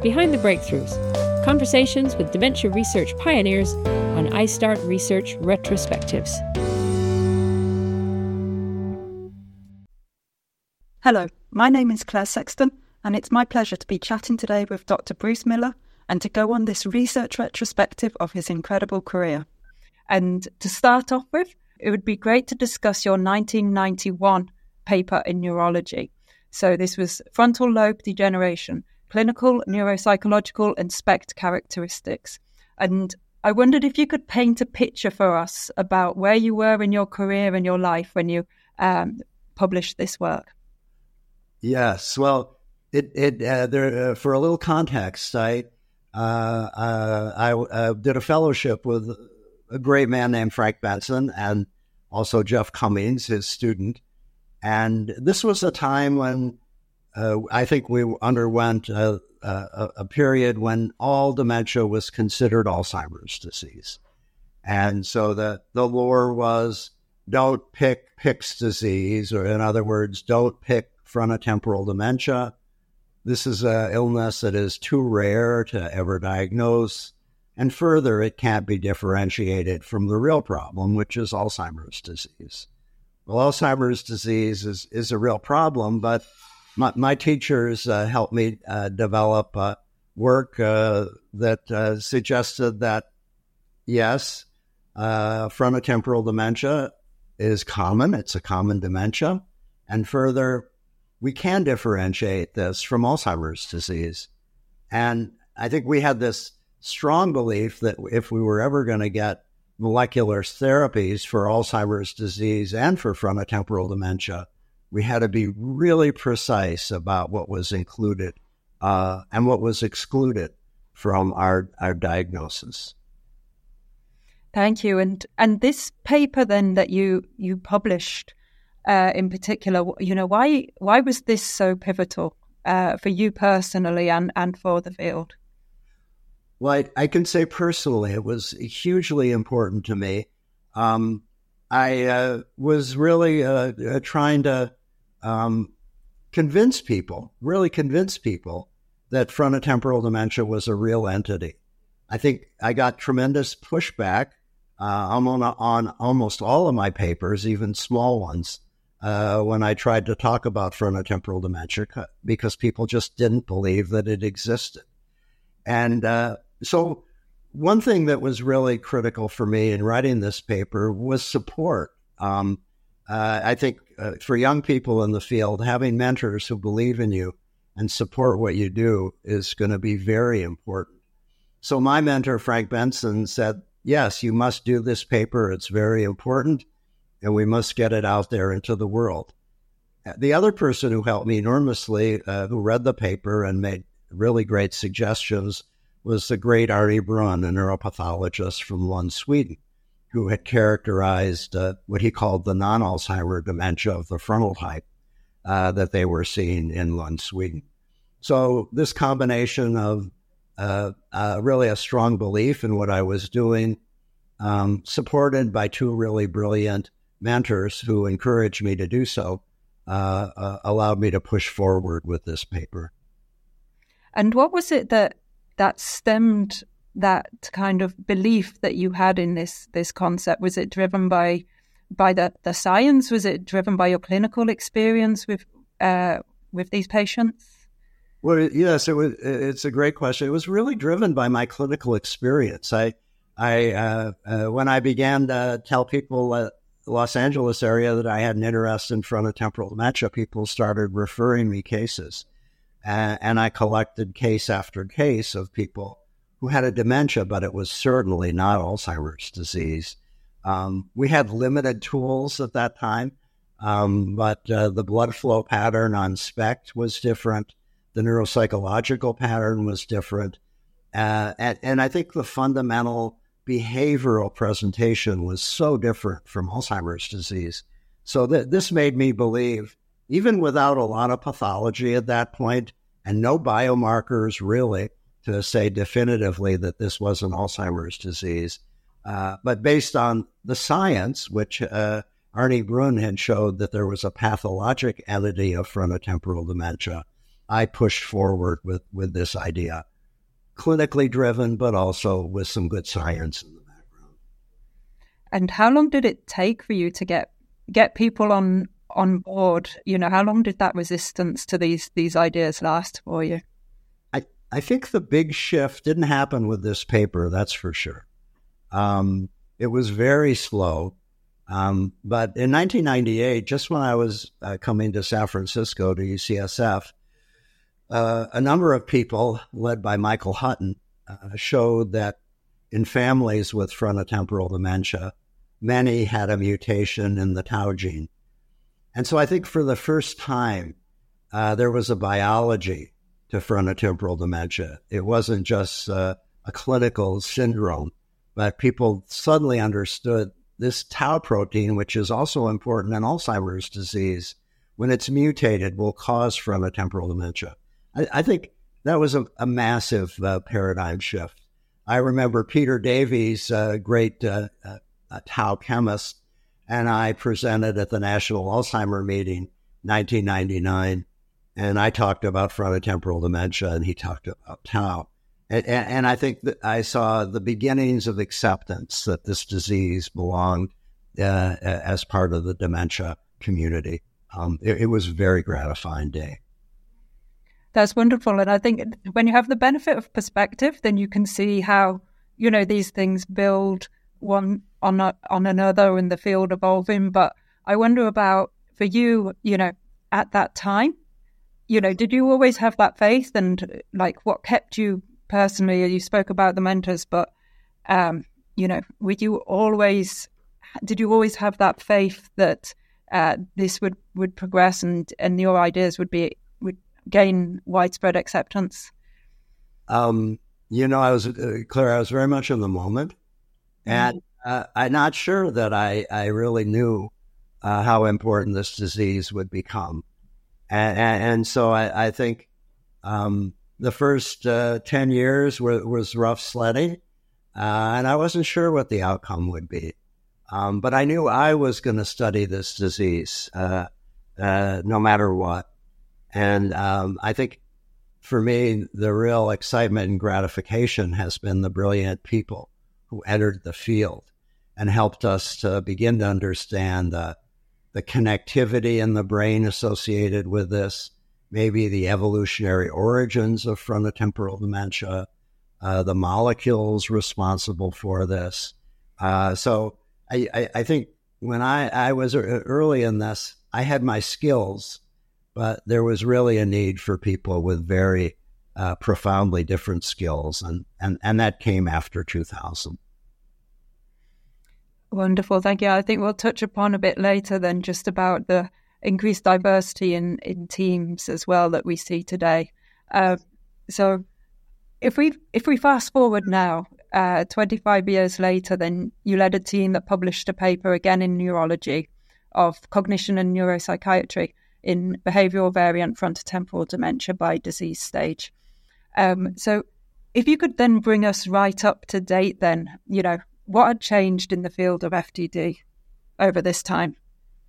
Behind the Breakthroughs, conversations with dementia research pioneers on iStart Research Retrospectives. Hello, my name is Claire Sexton, and it's my pleasure to be chatting today with Dr. Bruce Miller and to go on this research retrospective of his incredible career. And to start off with, it would be great to discuss your 1991 paper in neurology. So this was frontal lobe degeneration, clinical, neuropsychological and SPECT characteristics. And I wondered if you could paint a picture for us about where you were in your career and your life when you published this work. Yes, well, for a little context, I did a fellowship with a great man named Frank Benson and also Jeff Cummings, his student. And this was a time when I think we underwent a period when all dementia was considered Alzheimer's disease. And so the lore was, don't pick Pick's disease, or in other words, don't pick frontotemporal dementia. This is an illness that is too rare to ever diagnose. And further, it can't be differentiated from the real problem, which is Alzheimer's disease. Well, Alzheimer's disease is a real problem, but my teachers helped me develop work that suggested that, yes, frontotemporal dementia is common. It's a common dementia. And further, we can differentiate this from Alzheimer's disease. And I think we had this strong belief that if we were ever going to get molecular therapies for Alzheimer's disease and for frontotemporal dementia, we had to be really precise about what was included and what was excluded from our diagnosis. Thank you. And this paper then that you published in particular, why was this so pivotal for you personally and for the field? Well, I can say personally, it was hugely important to me. I was really trying to convince people that frontotemporal dementia was a real entity. I think I got tremendous pushback on almost all of my papers, even small ones, when I tried to talk about frontotemporal dementia, because people just didn't believe that it existed. And so one thing that was really critical for me in writing this paper was support. I think for young people in the field, having mentors who believe in you and support what you do is going to be very important. So my mentor, Frank Benson, said, yes, you must do this paper. It's very important, and we must get it out there into the world. The other person who helped me enormously, who read the paper and made really great suggestions, was the great Arnie Brunn, a neuropathologist from Lund, Sweden, who had characterized what he called the non-Alzheimer dementia of the frontal type that they were seeing in Lund, Sweden. So this combination of really a strong belief in what I was doing, supported by two really brilliant mentors who encouraged me to do so, allowed me to push forward with this paper. And what was it that stemmed that kind of belief that you had in this concept? Was it driven by the science? Was it driven by your clinical experience with these patients? Well, yes, it's a great question. It was really driven by my clinical experience. I when I began to tell people the Los Angeles area that I had an interest in frontotemporal dementia, people started referring me cases. And I collected case after case of people who had a dementia, but it was certainly not Alzheimer's disease. We had limited tools at that time, but the blood flow pattern on SPECT was different. The neuropsychological pattern was different. And I think the fundamental behavioral presentation was so different from Alzheimer's disease. So this made me believe, even without a lot of pathology at that point and no biomarkers really to say definitively that this wasn't Alzheimer's disease, but based on the science, which Arnie Brunn had showed that there was a pathologic entity of frontotemporal dementia, I pushed forward with this idea clinically driven, but also with some good science in the background. And how long did it take for you to get people on board? How long did that resistance to these ideas last for you? I think the big shift didn't happen with this paper, that's for sure. It was very slow. But in 1998, just when I was coming to San Francisco to UCSF, a number of people, led by Michael Hutton, showed that in families with frontotemporal dementia, many had a mutation in the tau gene. And so I think for the first time, there was a biology to frontotemporal dementia. It wasn't just a clinical syndrome, but people suddenly understood this tau protein, which is also important in Alzheimer's disease, when it's mutated, will cause frontotemporal dementia. I think that was a massive paradigm shift. I remember Peter Davies, a great tau chemist, and I presented at the National Alzheimer meeting 1999, and I talked about frontotemporal dementia, and he talked about tau. And I think that I saw the beginnings of acceptance that this disease belonged as part of the dementia community. It was a very gratifying day. That's wonderful. And I think when you have the benefit of perspective, then you can see how, these things build one on another in the field evolving. But I wonder about, for you, at that time, did you always have that faith? And what kept you personally? You spoke about the mentors, but, did you always have that faith that this would progress and your ideas would gain widespread acceptance? I was Claire, I was very much in the moment, and I'm not sure that I really knew how important this disease would become, and so I think the first 10 years was rough sledding, and I wasn't sure what the outcome would be, but I knew I was going to study this disease no matter what. And I think for me, the real excitement and gratification has been the brilliant people who entered the field and helped us to begin to understand the connectivity in the brain associated with this, maybe the evolutionary origins of frontotemporal dementia, the molecules responsible for this. So I think when I was early in this, I had my skills, but there was really a need for people with very profoundly different skills, and that came after 2000. Wonderful, thank you. I think we'll touch upon a bit later then just about the increased diversity in teams as well that we see today. So if we fast forward now, 25 years later, then you led a team that published a paper again in neurology of cognition and neuropsychiatry in behavioral variant frontotemporal dementia by disease stage. So if you could then bring us right up to date then, what had changed in the field of FTD over this time?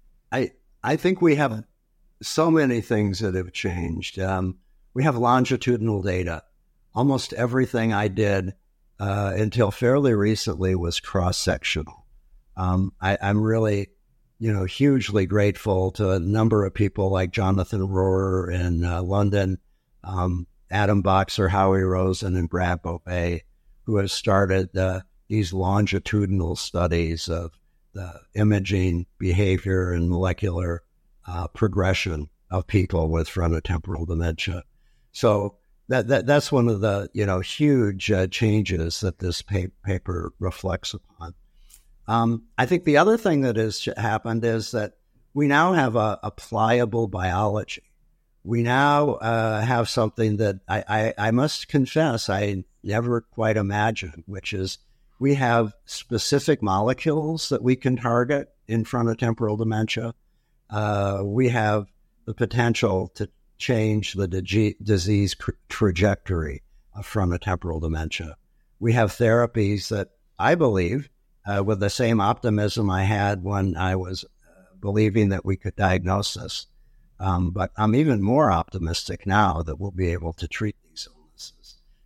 I think we have so many things that have changed. We have longitudinal data. Almost everything I did until fairly recently was cross-sectional. I'm really hugely grateful to a number of people like Jonathan Rohrer in London, Adam Boxer, Howie Rosen, and Brad Beauvais, who have started these longitudinal studies of the imaging, behavior, and molecular progression of people with frontotemporal dementia. So that's one of the huge changes that this paper reflects upon. I think the other thing that has happened is that we now have a pliable biology. We now have something that I must confess I never quite imagined, which is we have specific molecules that we can target in frontotemporal dementia. We have the potential to change the disease trajectory of frontotemporal dementia. We have therapies that I believe, with the same optimism I had when I was believing that we could diagnose this. But I'm even more optimistic now that we'll be able to treat these illnesses.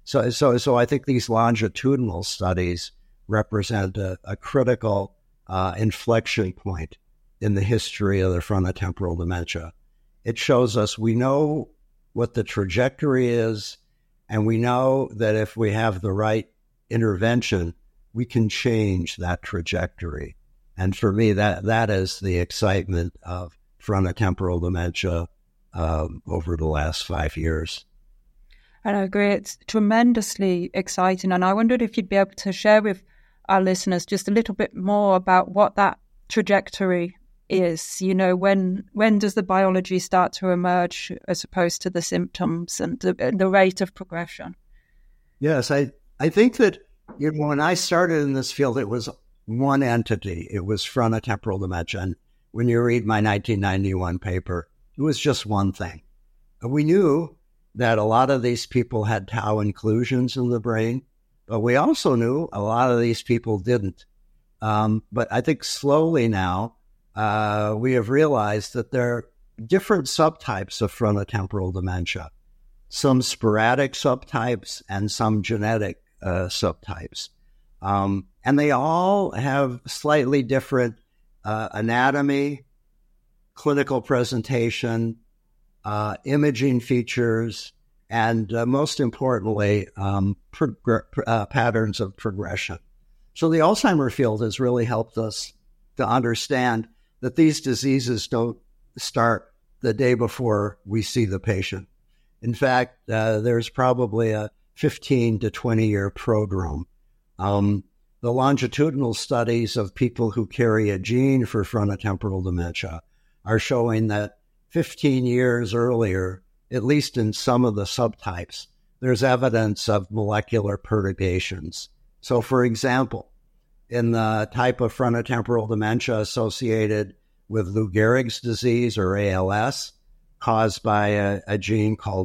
So I think these longitudinal studies represent a critical inflection point in the history of the frontotemporal dementia. It shows us we know what the trajectory is, and we know that if we have the right intervention, we can change that trajectory. And for me, that is the excitement of frontotemporal dementia over the last 5 years. And I agree, it's tremendously exciting. And I wondered if you'd be able to share with our listeners just a little bit more about what that trajectory is. You know, when does the biology start to emerge as opposed to the symptoms and the rate of progression? Yes, I think that when I started in this field, it was one entity. It was frontotemporal dementia. And when you read my 1991 paper, it was just one thing. We knew that a lot of these people had tau inclusions in the brain, but we also knew a lot of these people didn't. But I think slowly now, we have realized that there are different subtypes of frontotemporal dementia, some sporadic subtypes and some genetic subtypes. And they all have slightly different anatomy, clinical presentation, imaging features, and most importantly, patterns of progression. So the Alzheimer field has really helped us to understand that these diseases don't start the day before we see the patient. In fact, there's probably a 15 to 20-year prodrome. The longitudinal studies of people who carry a gene for frontotemporal dementia are showing that 15 years earlier, at least in some of the subtypes, there's evidence of molecular perturbations. So, for example, in the type of frontotemporal dementia associated with Lou Gehrig's disease, or ALS, caused by a gene called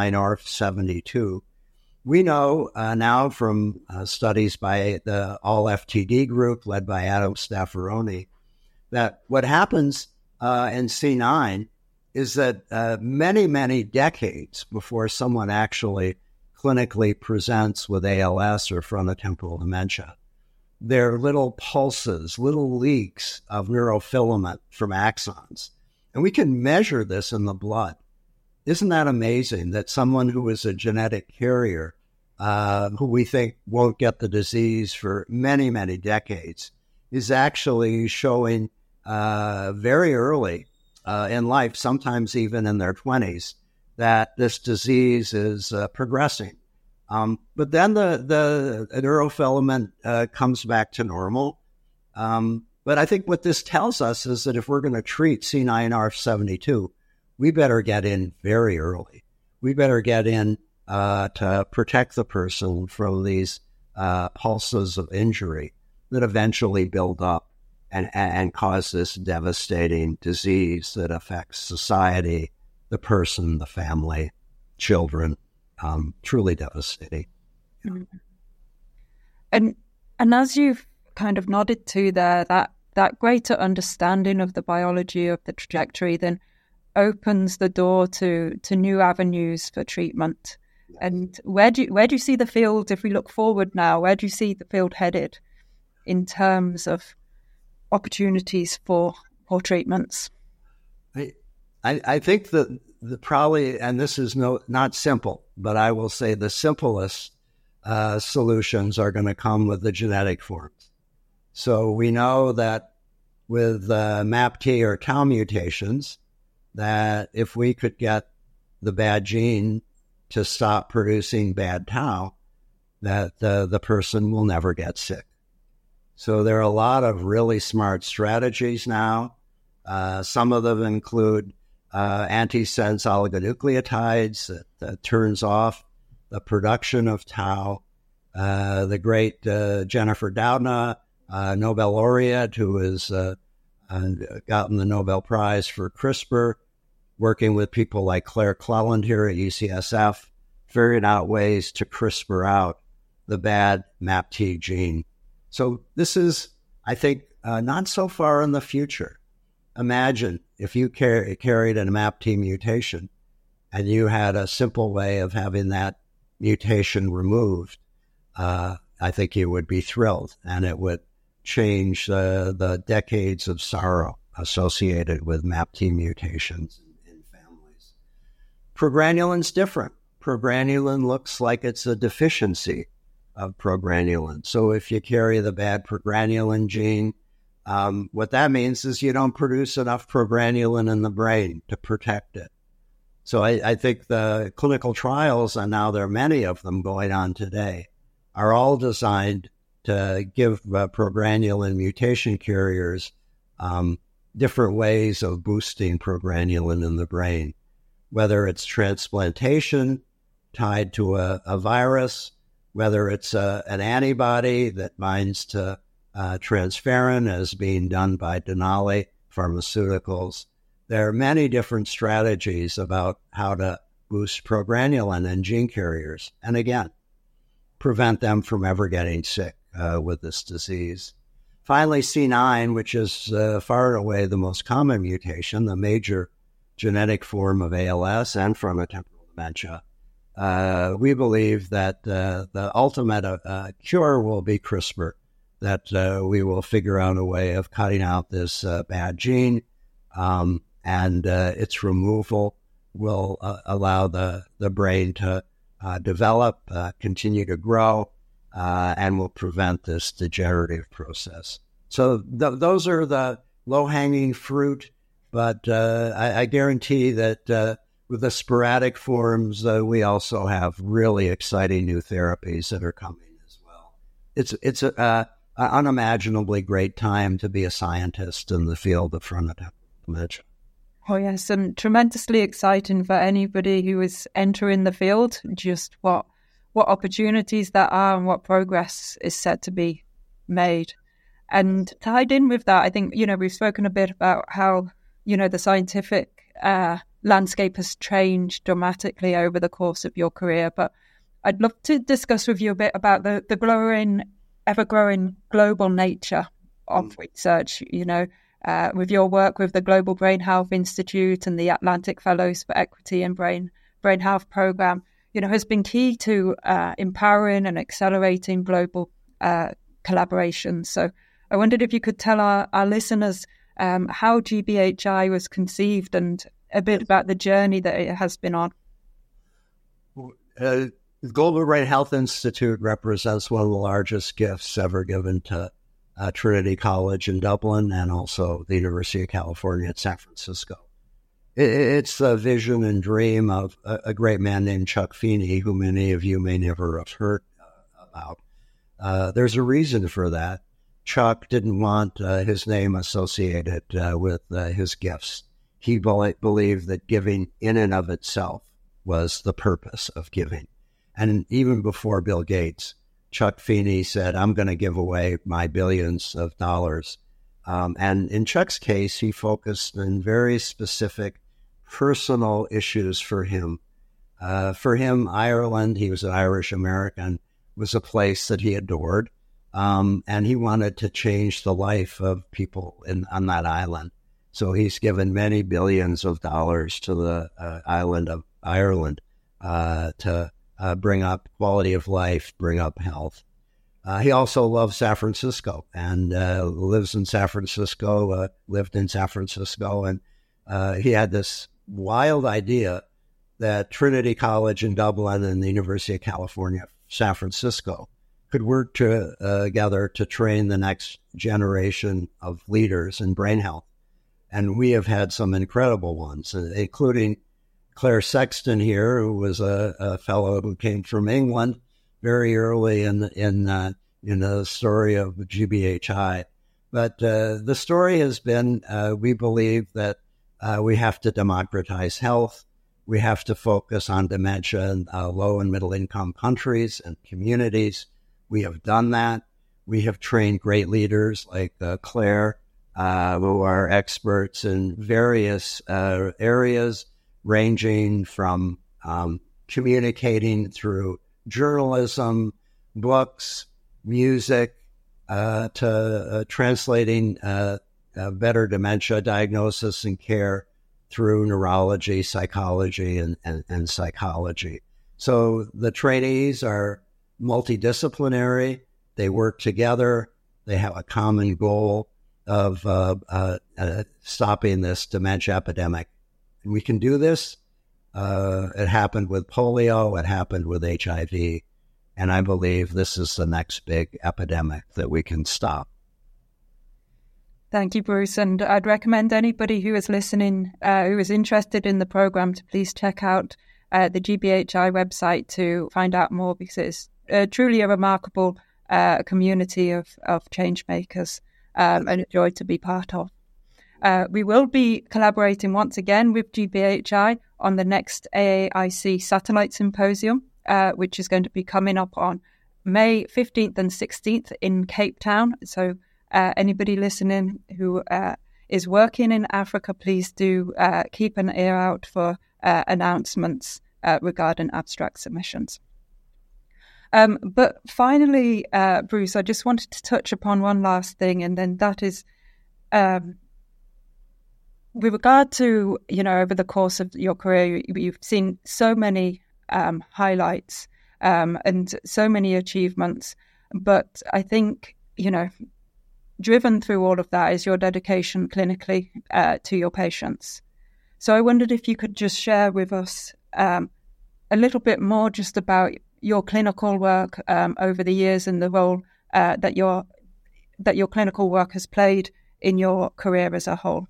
C9orf72, we know now from studies by the All-FTD group led by Adam Staffaroni that what happens in C9 is that many, many decades before someone actually clinically presents with ALS or frontotemporal dementia, there are little pulses, little leaks of neurofilament from axons. And we can measure this in the blood. Isn't that amazing that someone who is a genetic carrier, who we think won't get the disease for many, many decades, is actually showing very early in life, sometimes even in their 20s, that this disease is progressing. But then the neurofilament comes back to normal. But I think what this tells us is that if we're going to treat C9orf72, we better get in very early. We better get in to protect the person from these pulses of injury that eventually build up and cause this devastating disease that affects society, the person, the family, children. Truly devastating. Mm-hmm. And as you've kind of nodded to there, that greater understanding of the biology of the trajectory then opens the door to new avenues for treatment. Yes. And where do you see the field, if we look forward now, where do you see the field headed in terms of opportunities for treatments? I think that probably, and this is not simple, but I will say the simplest solutions are going to come with the genetic forms. So we know that with MAPT or tau mutations, that if we could get the bad gene to stop producing bad tau, that the person will never get sick. So there are a lot of really smart strategies now. Some of them include antisense oligonucleotides that turns off the production of tau. The great Jennifer Doudna, Nobel laureate, who has gotten the Nobel Prize for CRISPR, working with people like Claire Cleland here at UCSF, figuring out ways to CRISPR out the bad MAPT gene. So this is, I think, not so far in the future. Imagine if you carried a MAPT mutation and you had a simple way of having that mutation removed, I think he would be thrilled, and it would change the decades of sorrow associated with MAPT mutations in families. Progrannulin's different. Progranulin looks like it's a deficiency of progranulin. So if you carry the bad progranulin gene, what that means is you don't produce enough progranulin in the brain to protect it. So I think the clinical trials, and now there are many of them going on today, are all designed to give progranulin mutation carriers different ways of boosting progranulin in the brain, whether it's transplantation tied to a virus, whether it's an antibody that binds to transferrin as being done by Denali Pharmaceuticals. There are many different strategies about how to boost progranulin in gene carriers, and again, prevent them from ever getting sick with this disease. Finally, C9, which is far and away the most common mutation, the major genetic form of ALS and frontotemporal dementia. We believe that the ultimate cure will be CRISPR, that we will figure out a way of cutting out this bad gene, and its removal will allow the brain to develop, continue to grow, and will prevent this degenerative process. So those are the low-hanging fruit, but I guarantee that with the sporadic forms, we also have really exciting new therapies that are coming as well. It's an unimaginably great time to be a scientist in the field of frontotemporal dementia. Oh, yes, and tremendously exciting for anybody who is entering the field, just what opportunities there are and what progress is set to be made. And tied in with that, I think, we've spoken a bit about how, the scientific landscape has changed dramatically over the course of your career. But I'd love to discuss with you a bit about the ever-growing global nature of research, with your work with the Global Brain Health Institute and the Atlantic Fellows for Equity and Brain Health Program, has been key to empowering and accelerating global collaboration. So I wondered if you could tell our listeners how GBHI was conceived and a bit about the journey that it has been on. The Global Brain Health Institute represents one of the largest gifts ever given to Trinity College in Dublin and also the University of California at San Francisco. It's the vision and dream of a great man named Chuck Feeney, who many of you may never have heard about. There's a reason for that. Chuck didn't want his name associated with his gifts. He believed that giving in and of itself was the purpose of giving. And even before Bill Gates, Chuck Feeney said, I'm going to give away my billions of dollars. And in Chuck's case, he focused on very specific personal issues for him. For him, Ireland, he was an Irish American, was a place that he adored. And he wanted to change the life of people on that island. So he's given many billions of dollars to the island of Ireland to bring up quality of life, bring up health. He also loves San Francisco and lives in San Francisco, lived in San Francisco. And he had this wild idea that Trinity College in Dublin and the University of California, San Francisco, could work together to train the next generation of leaders in brain health. And we have had some incredible ones, including Claire Sexton here, who was a fellow who came from England very early in the story of GBHI. But the story has been, we believe that we have to democratize health. We have to focus on dementia in low and middle income countries and communities. We have done that. We have trained great leaders like Claire, who are experts in various areas, ranging from communicating through journalism, books, music, to translating better dementia diagnosis and care through neurology, psychology, and psychology. So the trainees are multidisciplinary. They work together. They have a common goal of stopping this dementia epidemic. And we can do this. It happened with polio. It happened with HIV. And I believe this is the next big epidemic that we can stop. Thank you, Bruce. And I'd recommend anybody who is listening, who is interested in the program, to please check out the GBHI website to find out more, because it's truly a remarkable community of change makers and a joy to be part of. We will be collaborating once again with GBHI on the next AAIC Satellite Symposium, which is going to be coming up on May 15th and 16th in Cape Town. So anybody listening who is working in Africa, please do keep an ear out for announcements regarding abstract submissions. But finally, Bruce, I just wanted to touch upon one last thing, and then that is with regard to, over the course of your career, you've seen so many highlights and so many achievements. But I think, driven through all of that is your dedication clinically to your patients. So I wondered if you could just share with us a little bit more just about your clinical work over the years and the role that your clinical work has played in your career as a whole.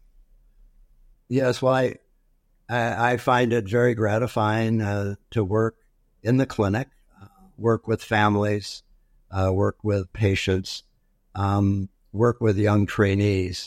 Yes, well, I find it very gratifying to work in the clinic, work with families, work with patients, work with young trainees.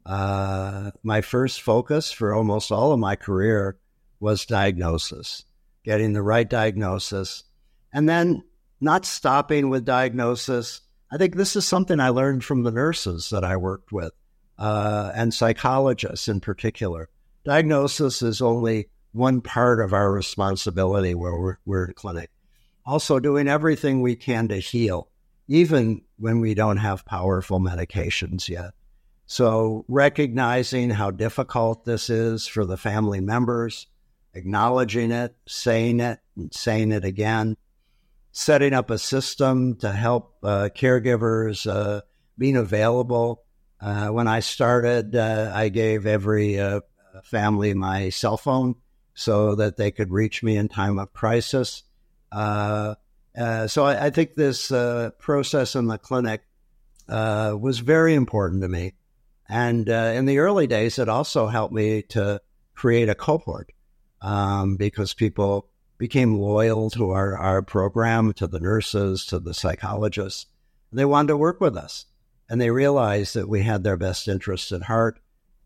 My first focus for almost all of my career was diagnosis, getting the right diagnosis, and then not stopping with diagnosis. I think this is something I learned from the nurses that I worked with, and psychologists in particular. Diagnosis is only one part of our responsibility where we're in clinic. Also doing everything we can to heal, even when we don't have powerful medications yet. So recognizing how difficult this is for the family members, acknowledging it, saying it, and saying it again, setting up a system to help caregivers, being available. When I started, I gave every family my cell phone so that they could reach me in time of crisis. So I think this process in the clinic was very important to me. And in the early days, it also helped me to create a cohort because people became loyal to our program, to the nurses, to the psychologists. They wanted to work with us, and they realized that we had their best interests at heart.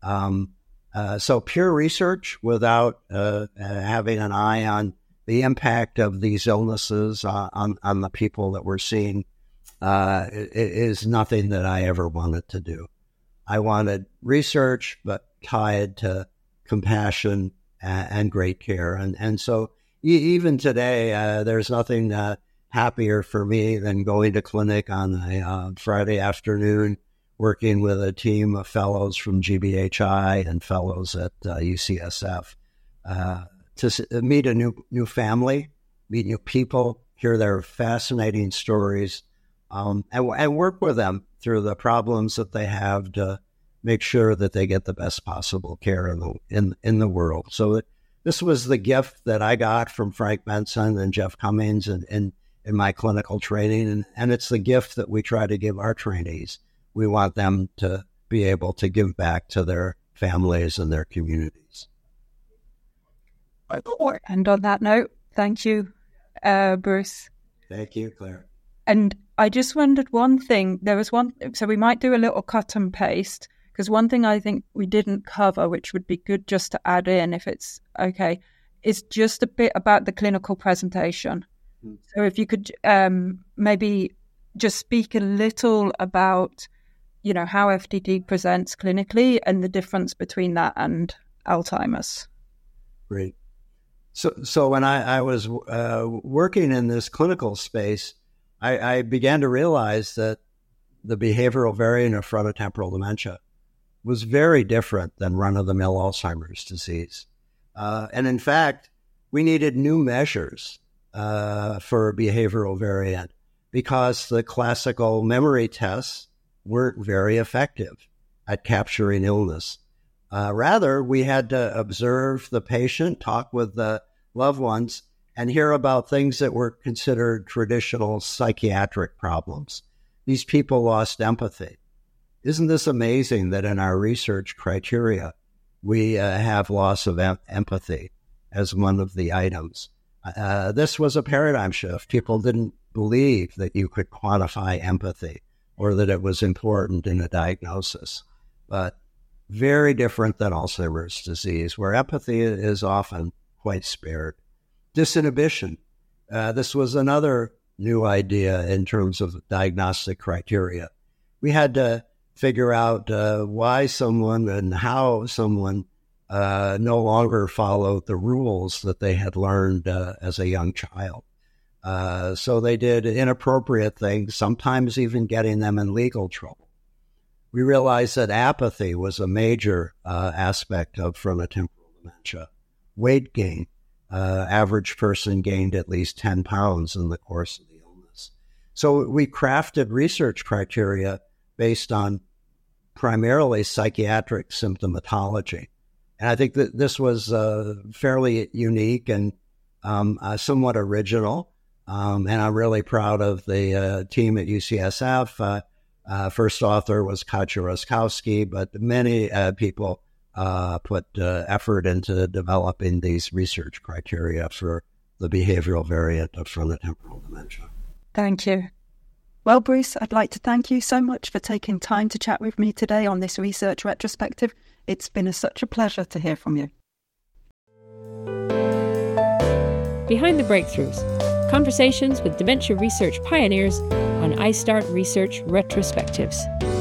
So pure research without having an eye on the impact of these illnesses on the people that we're seeing is nothing that I ever wanted to do. I wanted research, but tied to compassion and great care. And so even today, there's nothing happier for me than going to clinic on a Friday afternoon, working with a team of fellows from GBHI and fellows at UCSF to meet a new family, meet new people, hear their fascinating stories, and work with them through the problems that they have to make sure that they get the best possible care in the world. So this was the gift that I got from Frank Benson and Jeff Cummings in my clinical training, and it's the gift that we try to give our trainees. We want them to be able to give back to their families and their communities. And on that note, thank you, Bruce. Thank you, Claire. And I just wondered one thing. There was one, so we might do a little cut and paste, because one thing I think we didn't cover, which would be good just to add in if it's okay, is just a bit about the clinical presentation. So if you could maybe just speak a little about, how FTD presents clinically and the difference between that and Alzheimer's. Great. So when I was working in this clinical space, I began to realize that the behavioral variant of frontotemporal dementia was very different than run-of-the-mill Alzheimer's disease. And in fact, we needed new measures for behavioral variant because the classical memory tests weren't very effective at capturing illness. Rather, we had to observe the patient, talk with the loved ones, and hear about things that were considered traditional psychiatric problems. These people lost empathy. Isn't this amazing that in our research criteria, we have loss of empathy as one of the items? This was a paradigm shift. People didn't believe that you could quantify empathy or that it was important in a diagnosis. But very different than Alzheimer's disease, where empathy is often quite spared. Disinhibition. This was another new idea in terms of diagnostic criteria. We had to figure out why someone and how someone no longer followed the rules that they had learned as a young child. So they did inappropriate things, sometimes even getting them in legal trouble. We realized that apathy was a major aspect of frontotemporal dementia. Weight gain. Average person gained at least 10 pounds in the course of the illness. So we crafted research criteria based on primarily psychiatric symptomatology. And I think that this was fairly unique and somewhat original. And I'm really proud of the team at UCSF. First author was Katja Roszkowski, but many people put effort into developing these research criteria for the behavioral variant of frontotemporal dementia. Thank you. Well, Bruce, I'd like to thank you so much for taking time to chat with me today on this research retrospective. It's been such a pleasure to hear from you. Behind the Breakthroughs, conversations with dementia research pioneers on iStart Research Retrospectives.